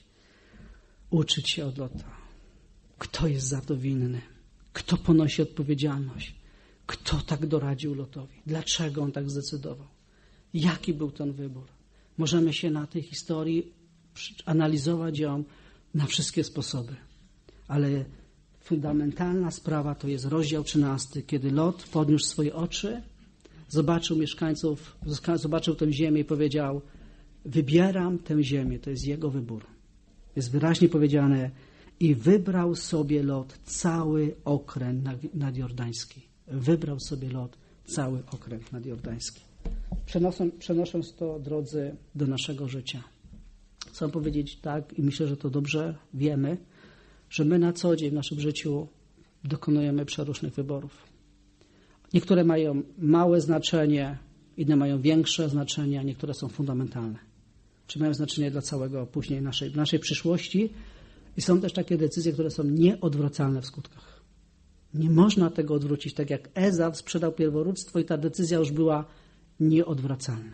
uczyć się od Lota. Kto jest za to winny? Kto ponosi odpowiedzialność? Kto tak doradził Lotowi? Dlaczego on tak zdecydował? Jaki był ten wybór? Możemy się na tej historii analizować ją na wszystkie sposoby. Ale fundamentalna sprawa to jest rozdział 13, kiedy Lot podniósł swoje oczy, zobaczył mieszkańców, zobaczył tę ziemię i powiedział: wybieram tę ziemię, to jest jego wybór. Jest wyraźnie powiedziane: i wybrał sobie Lot cały okręg nadjordański. Wybrał sobie Lot cały okręg nadjordański. Przenosząc to, drodzy, do naszego życia. Chcę powiedzieć tak, i myślę, że to dobrze wiemy, że my na co dzień w naszym życiu dokonujemy przeróżnych wyborów. Niektóre mają małe znaczenie, inne mają większe znaczenie, a niektóre są fundamentalne. Czy mają znaczenie dla całego później naszej przyszłości. I są też takie decyzje, które są nieodwracalne w skutkach. Nie można tego odwrócić, tak jak Ezaw sprzedał pierworództwo i ta decyzja już była nieodwracalna.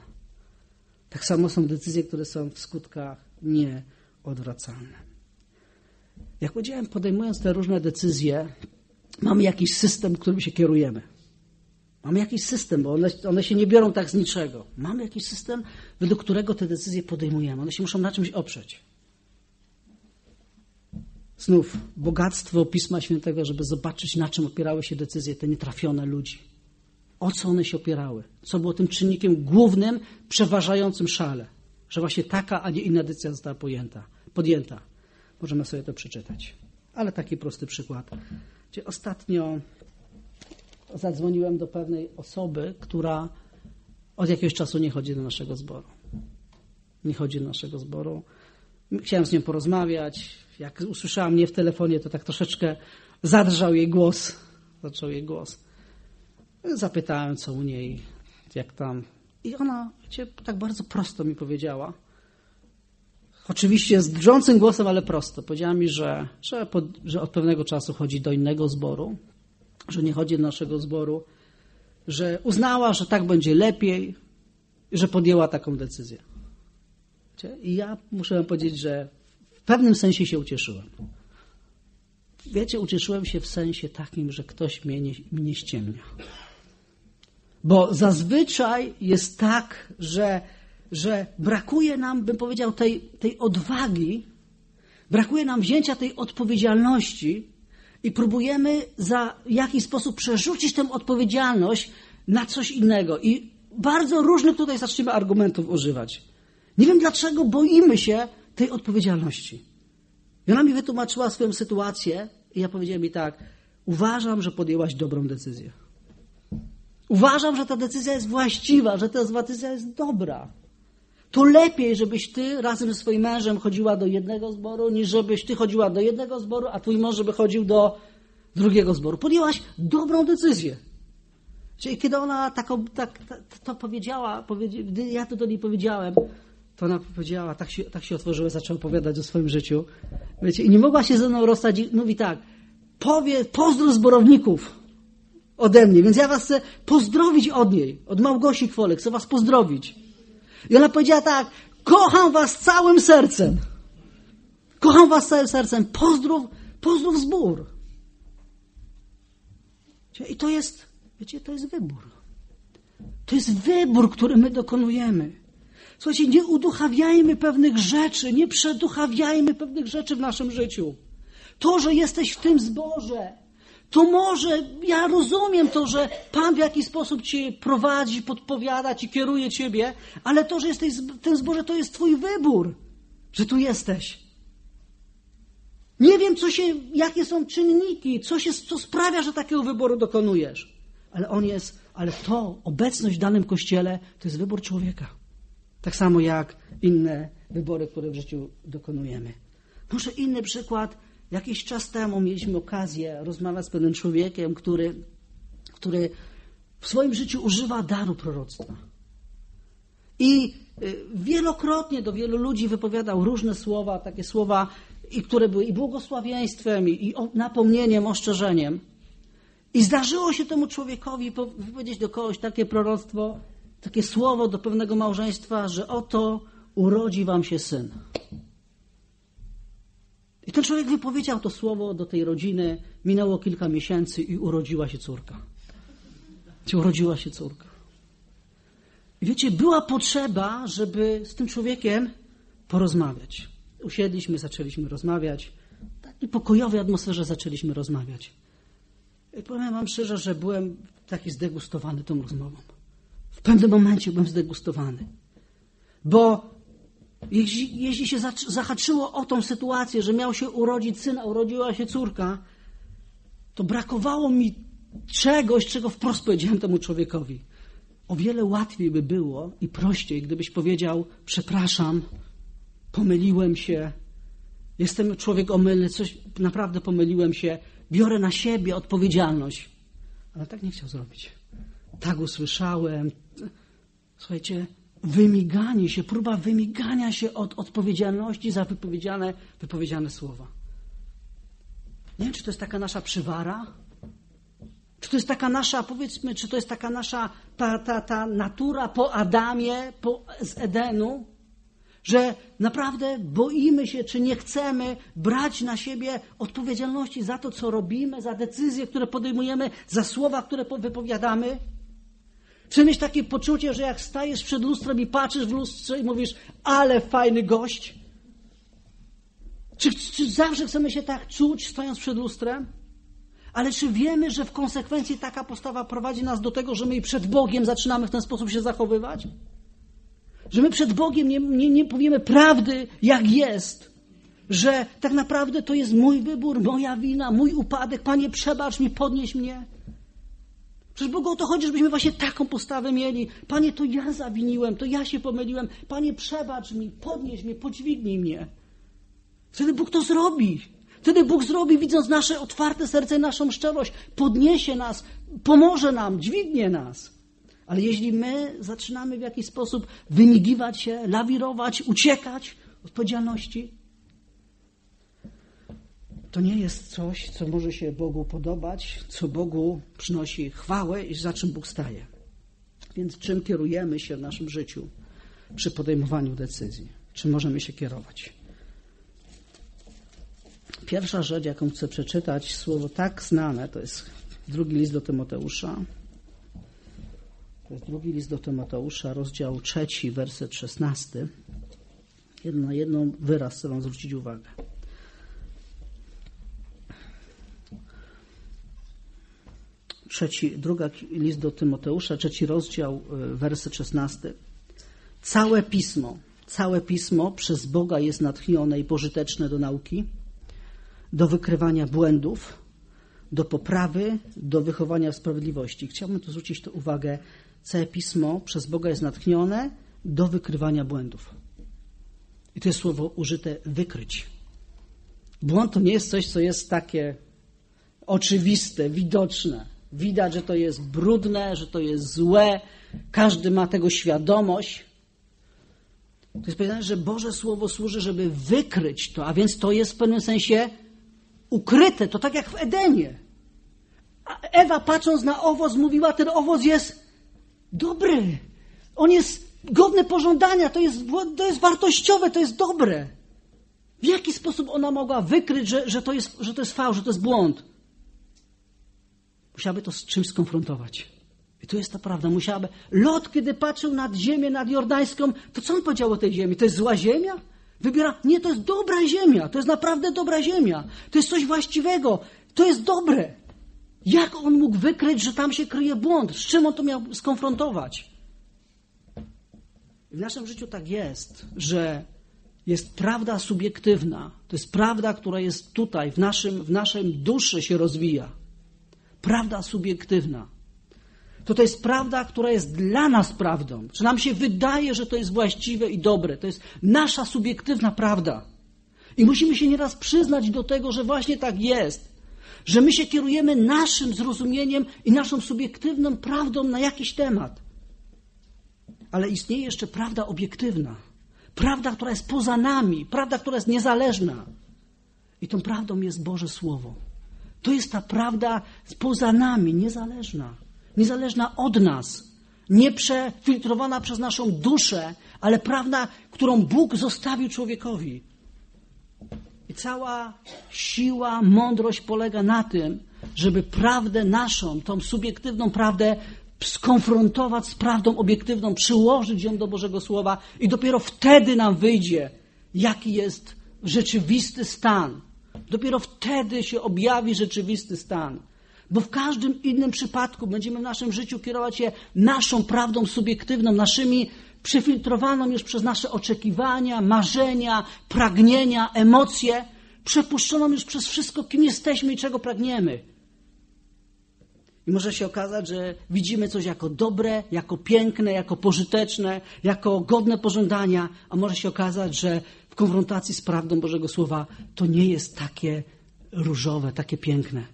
Tak samo są decyzje, które są w skutkach nieodwracalne. Jak powiedziałem, podejmując te różne decyzje, mamy jakiś system, którym się kierujemy. Mamy jakiś system, bo one się nie biorą tak z niczego. Mamy jakiś system, według którego te decyzje podejmujemy. One się muszą na czymś oprzeć. Znów bogactwo Pisma Świętego, żeby zobaczyć, na czym opierały się decyzje te nietrafione ludzi. O co one się opierały? Co było tym czynnikiem głównym, przeważającym szale? Że właśnie taka, a nie inna decyzja została podjęta. Możemy sobie to przeczytać. Ale taki prosty przykład. Gdzie ostatnio zadzwoniłem do pewnej osoby, która od jakiegoś czasu nie chodzi do naszego zboru. Nie chodzi do naszego zboru. Chciałem z nią porozmawiać. Jak usłyszała mnie w telefonie, to tak troszeczkę zadrżał jej głos. Zapytałem, co u niej, jak tam. I ona tak bardzo prosto mi powiedziała. Oczywiście z drżącym głosem, ale prosto. Powiedziała mi, że od pewnego czasu chodzi do innego zboru, że nie chodzi do naszego zboru, że uznała, że tak będzie lepiej i że podjęła taką decyzję. I ja muszę wam powiedzieć, że w pewnym sensie się ucieszyłem. wiecie, ucieszyłem się w sensie takim, że ktoś mnie nie ściemnia. Bo zazwyczaj jest tak, że brakuje nam, bym powiedział, tej odwagi, brakuje nam wzięcia tej odpowiedzialności i próbujemy w jakiś sposób przerzucić tę odpowiedzialność na coś innego. I bardzo różnych tutaj zaczniemy argumentów używać. Nie wiem, dlaczego boimy się tej odpowiedzialności. I ona mi wytłumaczyła swoją sytuację i ja powiedziałem jej tak: uważam, że podjęłaś dobrą decyzję. Uważam, że ta decyzja jest właściwa, że ta decyzja jest dobra. To lepiej, żebyś ty razem ze swoim mężem chodziła do jednego zboru, niż żebyś ty chodziła do jednego zboru, a twój mąż żeby chodził do drugiego zboru. Podjęłaś dobrą decyzję. Czyli kiedy ona to powiedziała, gdy ja to do niej powiedziałem, to ona powiedziała, tak się otworzyła, zaczęła opowiadać o swoim życiu. Wiecie, i nie mogła się ze mną rozstać i mówi tak: pozdrów zborowników ode mnie, więc ja was chcę pozdrowić od niej, od Małgosi Kwolek, chcę was pozdrowić. I ona powiedziała tak: kocham was całym sercem. Kocham was całym sercem. Pozdrów zbór. I to jest, wiecie, to jest wybór. To jest wybór, który my dokonujemy. Słuchajcie, nie uduchawiajmy pewnych rzeczy, nie przeduchawiajmy pewnych rzeczy w naszym życiu. To, że jesteś w tym zborze, to może, ja rozumiem to, że Pan w jakiś sposób Cię prowadzi, podpowiada Ci, kieruje Ciebie, ale to, że jesteś w tym zborze, to jest Twój wybór, że tu jesteś. Nie wiem, jakie są czynniki, co sprawia, że takiego wyboru dokonujesz. Ale obecność w danym kościele, to jest wybór człowieka. Tak samo jak inne wybory, które w życiu dokonujemy. Może inny przykład. Jakiś czas temu mieliśmy okazję rozmawiać z pewnym człowiekiem, który w swoim życiu używa daru proroctwa. I wielokrotnie do wielu ludzi wypowiadał różne słowa, takie słowa, które były i błogosławieństwem, i napomnieniem, ostrzeżeniem. I zdarzyło się temu człowiekowi wypowiedzieć do kogoś takie proroctwo, takie słowo do pewnego małżeństwa, że oto urodzi wam się syn. I ten człowiek wypowiedział to słowo do tej rodziny, minęło kilka miesięcy i urodziła się córka. Urodziła się córka. I wiecie, była potrzeba, żeby z tym człowiekiem porozmawiać. Usiedliśmy, zaczęliśmy rozmawiać. W takiej pokojowej atmosferze zaczęliśmy rozmawiać. I powiem wam szczerze, że byłem taki zdegustowany tą rozmową. W pewnym momencie byłem zdegustowany. Bo jeśli się zahaczyło o tą sytuację, że miał się urodzić syn, a urodziła się córka, to brakowało mi czegoś, czego wprost powiedziałem temu człowiekowi. O wiele łatwiej by było i prościej, gdybyś powiedział: przepraszam, pomyliłem się, jestem człowiek omylny, naprawdę pomyliłem się, biorę na siebie odpowiedzialność. Ale tak nie chciał zrobić. Tak usłyszałem. Słuchajcie, próba wymigania się od odpowiedzialności za wypowiedziane słowa. Nie wiem, czy to jest taka nasza przywara? Czy to jest taka nasza, powiedzmy, czy to jest taka nasza ta natura po Adamie, z Edenu, że naprawdę boimy się, czy nie chcemy brać na siebie odpowiedzialności za to, co robimy, za decyzje, które podejmujemy, za słowa, które wypowiadamy? Czy mieć takie poczucie, że jak stajesz przed lustrem i patrzysz w lustrze i mówisz: ale fajny gość? Czy zawsze chcemy się tak czuć, stojąc przed lustrem? Ale czy wiemy, że w konsekwencji taka postawa prowadzi nas do tego, że my przed Bogiem zaczynamy w ten sposób się zachowywać? Że my przed Bogiem nie powiemy prawdy, jak jest. Że tak naprawdę to jest mój wybór, moja wina, mój upadek. Panie, przebacz mi, podnieś mnie. Przecież Bogu o to chodzi, żebyśmy właśnie taką postawę mieli. Panie, to ja zawiniłem, to ja się pomyliłem. Panie, przebacz mi, podnieś mnie, podźwignij mnie. Wtedy Bóg to zrobi. Wtedy Bóg zrobi, widząc nasze otwarte serce, naszą szczerość. Podniesie nas, pomoże nam, dźwignie nas. Ale jeśli my zaczynamy w jakiś sposób wymigiwać się, lawirować, uciekać od odpowiedzialności, to nie jest coś, co może się Bogu podobać, co Bogu przynosi chwałę i za czym Bóg staje. Więc czym kierujemy się w naszym życiu przy podejmowaniu decyzji? Czym możemy się kierować? Pierwsza rzecz, jaką chcę przeczytać, słowo tak znane, to jest drugi list do Tymoteusza. To jest drugi list do Tymoteusza, rozdział 3, werset 16. Na jedną wyraz chcę wam zwrócić uwagę. Drugi list do Tymoteusza, 3 rozdział, werset 16. Całe pismo przez Boga jest natchnione i pożyteczne do nauki, do wykrywania błędów, do poprawy, do wychowania w sprawiedliwości. Chciałbym tu zwrócić tu uwagę. Całe pismo przez Boga jest natchnione do wykrywania błędów. I to jest słowo użyte wykryć. Błąd to nie jest coś, co jest takie oczywiste, widoczne. Widać, że to jest brudne, że to jest złe. Każdy ma tego świadomość. To jest powiedziane, że Boże Słowo służy, żeby wykryć to, a więc to jest w pewnym sensie ukryte. To tak jak w Edenie. A Ewa, patrząc na owoc, mówiła, ten owoc jest dobry. On jest godny pożądania, to jest wartościowe, to jest dobre. W jaki sposób ona mogła wykryć, że to jest fałsz, że to jest błąd? Musiałaby to z czymś skonfrontować. I tu jest ta prawda. Lot, kiedy patrzył nad ziemię, nad jordańską, to co on powiedział o tej ziemi? To jest zła ziemia? Nie, to jest dobra ziemia. To jest naprawdę dobra ziemia. To jest coś właściwego. To jest dobre. Jak on mógł wykryć, że tam się kryje błąd? Z czym on to miał skonfrontować? W naszym życiu tak jest, że jest prawda subiektywna. To jest prawda, która jest tutaj, w naszym duszy się rozwija. Prawda subiektywna. To jest prawda, która jest dla nas prawdą. Że nam się wydaje, że to jest właściwe i dobre. To jest nasza subiektywna prawda. I musimy się nieraz przyznać do tego, że właśnie tak jest. Że my się kierujemy naszym zrozumieniem i naszą subiektywną prawdą na jakiś temat. Ale istnieje jeszcze prawda obiektywna. Prawda, która jest poza nami. Prawda, która jest niezależna. I tą prawdą jest Boże Słowo. To jest ta prawda poza nami, niezależna. Niezależna od nas. Nieprzefiltrowana przez naszą duszę, ale prawda, którą Bóg zostawił człowiekowi. I cała siła, mądrość polega na tym, żeby prawdę naszą, tą subiektywną prawdę skonfrontować z prawdą obiektywną, przyłożyć ją do Bożego Słowa i dopiero wtedy nam wyjdzie, jaki jest rzeczywisty stan. Dopiero wtedy się objawi rzeczywisty stan. Bo w każdym innym przypadku będziemy w naszym życiu kierować się naszą prawdą subiektywną, naszymi przefiltrowaną już przez nasze oczekiwania, marzenia, pragnienia, emocje, przepuszczoną już przez wszystko, kim jesteśmy i czego pragniemy. I może się okazać, że widzimy coś jako dobre, jako piękne, jako pożyteczne, jako godne pożądania, a może się okazać, że w konfrontacji z prawdą Bożego Słowa to nie jest takie różowe, takie piękne,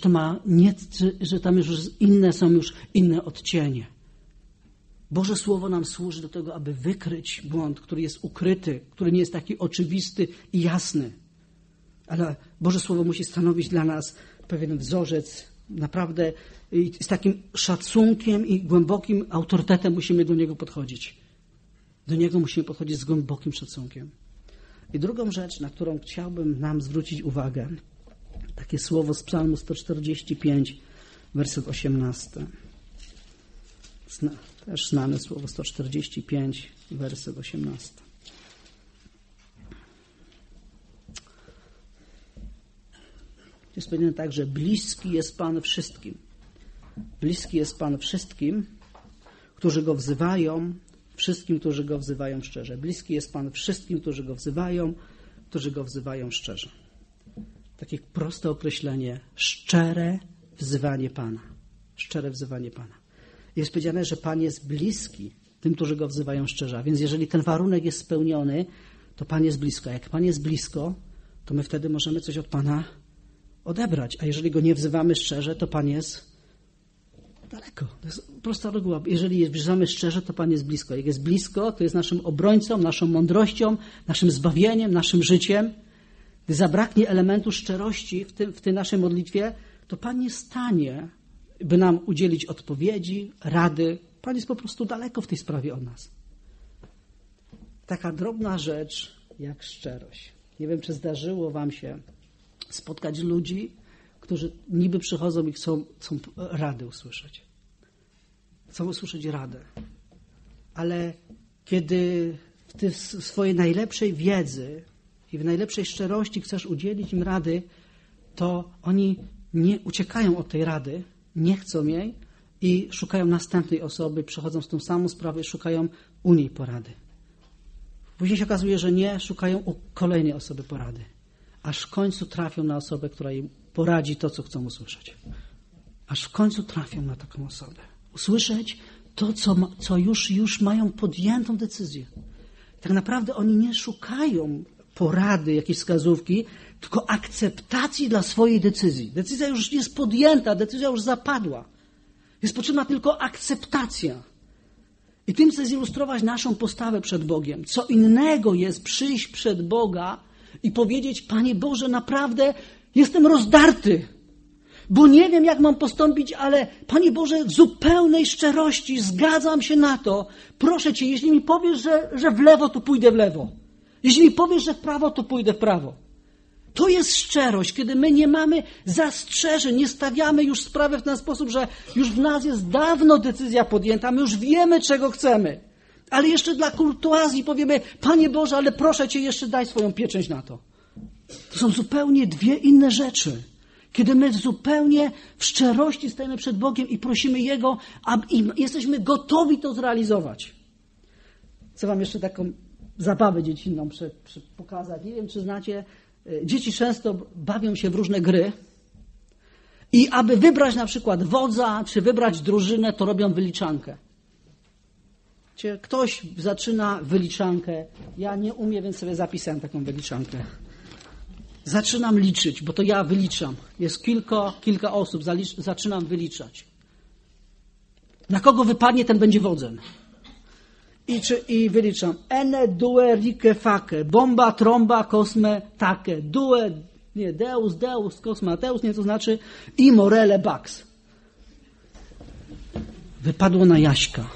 że tam już są już inne odcienie. Boże Słowo nam służy do tego, aby wykryć błąd, który jest ukryty, który nie jest taki oczywisty i jasny. Ale Boże Słowo musi stanowić dla nas pewien wzorzec, naprawdę z takim szacunkiem i głębokim autorytetem musimy do niego podchodzić. Do niego musimy podchodzić z głębokim szacunkiem. I drugą rzecz, na którą chciałbym nam zwrócić uwagę, takie słowo z Psalmu 145, werset 18. Też znane słowo 145, werset 18. Jest powiedziane tak, że bliski jest Pan wszystkim. Bliski jest Pan wszystkim, którzy Go wzywają, wszystkim, którzy Go wzywają szczerze. Bliski jest Pan wszystkim, którzy Go wzywają szczerze. Takie proste określenie, szczere wzywanie Pana. Szczere wzywanie Pana. Jest powiedziane, że Pan jest bliski tym, którzy Go wzywają szczerze. A więc jeżeli ten warunek jest spełniony, to Pan jest blisko. A jak Pan jest blisko, to my wtedy możemy coś od Pana odebrać. A jeżeli Go nie wzywamy szczerze, to Pan jest daleko. To jest prosta reguła. Jeżeli wzywamy szczerze, to Pan jest blisko. Jak jest blisko, to jest naszym obrońcą, naszą mądrością, naszym zbawieniem, naszym życiem. Gdy zabraknie elementu szczerości w tej naszej modlitwie, to Pan nie stanie, by nam udzielić odpowiedzi, rady. Pan jest po prostu daleko w tej sprawie od nas. Taka drobna rzecz jak szczerość. Nie wiem, czy zdarzyło wam się spotkać ludzi, którzy niby przychodzą i chcą radę usłyszeć. Chcą usłyszeć radę. Ale kiedy ty w swojej najlepszej wiedzy i w najlepszej szczerości chcesz udzielić im rady, to oni nie uciekają od tej rady, nie chcą jej i szukają następnej osoby, przychodzą z tą samą sprawę i szukają u niej porady. Później się okazuje, że nie, szukają u kolejnej osoby porady. Aż w końcu trafią na osobę, która im poradzi to, co chcą usłyszeć. Aż w końcu trafią na taką osobę. Usłyszeć to, co już mają podjętą decyzję. Tak naprawdę oni nie szukają porady, jakiejś wskazówki, tylko akceptacji dla swojej decyzji. Decyzja już jest podjęta, decyzja już zapadła. Jest potrzebna tylko akceptacja. I tym chcę zilustrować naszą postawę przed Bogiem. Co innego jest przyjść przed Boga i powiedzieć: Panie Boże, naprawdę jestem rozdarty, bo nie wiem, jak mam postąpić, ale Panie Boże, w zupełnej szczerości zgadzam się na to. Proszę Cię, jeśli mi powiesz, że w lewo, to pójdę w lewo. Jeśli mi powiesz, że w prawo, to pójdę w prawo. To jest szczerość, kiedy my nie mamy zastrzeżeń, nie stawiamy już sprawy w ten sposób, że już w nas jest dawno decyzja podjęta, my już wiemy, czego chcemy. Ale jeszcze dla kurtuazji powiemy: Panie Boże, ale proszę Cię, jeszcze daj swoją pieczęć na to. To są zupełnie dwie inne rzeczy. Kiedy my zupełnie w szczerości stajemy przed Bogiem i prosimy Jego, i jesteśmy gotowi to zrealizować. Chcę wam jeszcze taką zabawę dziecinną pokazać. Nie wiem, czy znacie, dzieci często bawią się w różne gry i aby wybrać na przykład wodza, czy wybrać drużynę, to robią wyliczankę. Ktoś zaczyna wyliczankę. Ja nie umiem, więc sobie zapisałem taką wyliczankę. Zaczynam liczyć, bo to ja wyliczam. Jest kilka osób, zaczynam wyliczać. Na kogo wypadnie, ten będzie wodzem. I wyliczam. Ene, due, rike, fake. Bomba, tromba, kosme, take. Due, nie, deus, kosmateus, nie, to znaczy i morele, bax. Wypadło na Jaśka.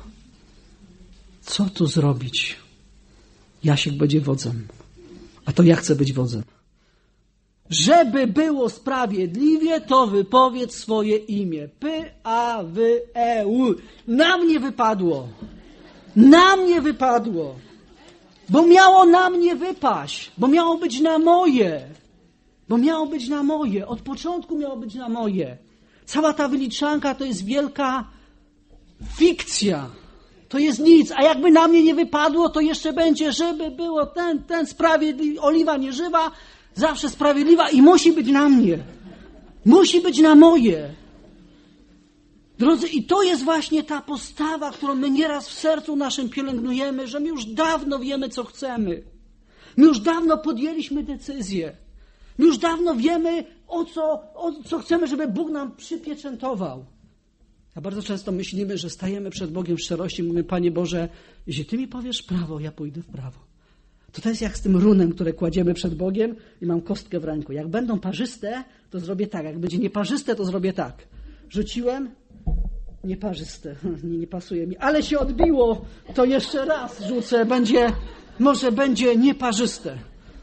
Co tu zrobić? Jasiek będzie wodzem. A to ja chcę być wodzem. Żeby było sprawiedliwie, to wypowiedz swoje imię. P-A-W-E-U. Na mnie wypadło. Na mnie wypadło. Bo miało na mnie wypaść. Bo miało być na moje. Bo miało być na moje. Od początku miało być na moje. Cała ta wyliczanka to jest wielka fikcja. To jest nic. A jakby na mnie nie wypadło, to jeszcze będzie, żeby było ten sprawiedliwy, oliwa nieżywa, zawsze sprawiedliwa i musi być na mnie. Musi być na moje. Drodzy, i to jest właśnie ta postawa, którą my nieraz w sercu naszym pielęgnujemy, że my już dawno wiemy, co chcemy. My już dawno podjęliśmy decyzję. My już dawno wiemy, o co chcemy, żeby Bóg nam przypieczętował. A bardzo często myślimy, że stajemy przed Bogiem w szczerości i mówimy: Panie Boże, jeśli Ty mi powiesz prawo, ja pójdę w prawo. To jest jak z tym runem, które kładziemy przed Bogiem i mam kostkę w ręku. Jak będą parzyste, to zrobię tak. Jak będzie nieparzyste, to zrobię tak. Rzuciłem, nieparzyste. Nie pasuje mi. Ale się odbiło, to jeszcze raz rzucę. Może będzie nieparzyste.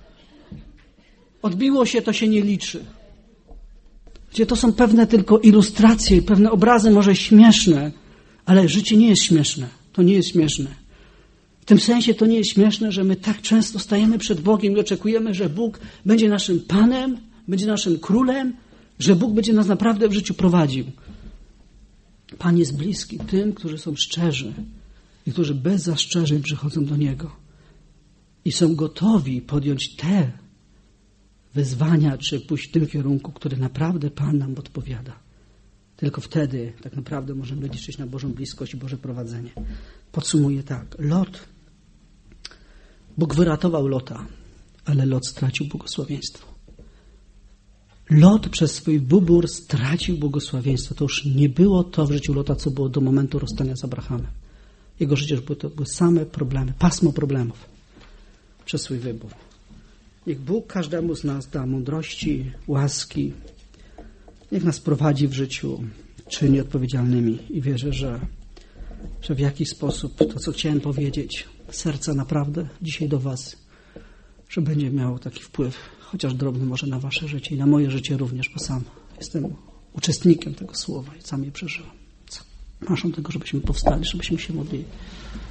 Odbiło się, to się nie liczy. Gdzie to są pewne tylko ilustracje, pewne obrazy może śmieszne, ale życie nie jest śmieszne. To nie jest śmieszne. W tym sensie to nie jest śmieszne, że my tak często stajemy przed Bogiem i oczekujemy, że Bóg będzie naszym Panem, będzie naszym Królem, że Bóg będzie nas naprawdę w życiu prowadził. Pan jest bliski tym, którzy są szczerzy i którzy bez zastrzeżeń przychodzą do Niego i są gotowi podjąć te wyzwania, czy pójść w tym kierunku, który naprawdę Pan nam odpowiada. Tylko wtedy tak naprawdę możemy liczyć na Bożą bliskość i Boże prowadzenie. Podsumuję tak. Bóg wyratował Lota, ale Lot stracił błogosławieństwo. Lot przez swój wybór stracił błogosławieństwo. To już nie było to w życiu Lota, co było do momentu rozstania z Abrahamem. Jego życie już były same problemy, pasmo problemów przez swój wybór. Niech Bóg każdemu z nas da mądrości, łaski. Niech nas prowadzi w życiu czynnie odpowiedzialnymi. I wierzę, że w jakiś sposób to, co chciałem powiedzieć, serca naprawdę dzisiaj do Was, że będzie miało taki wpływ chociaż drobny może na wasze życie i na moje życie również, bo sam jestem uczestnikiem tego słowa i sam je przeżyłem. Proszę tego, żebyśmy powstali, żebyśmy się modlili.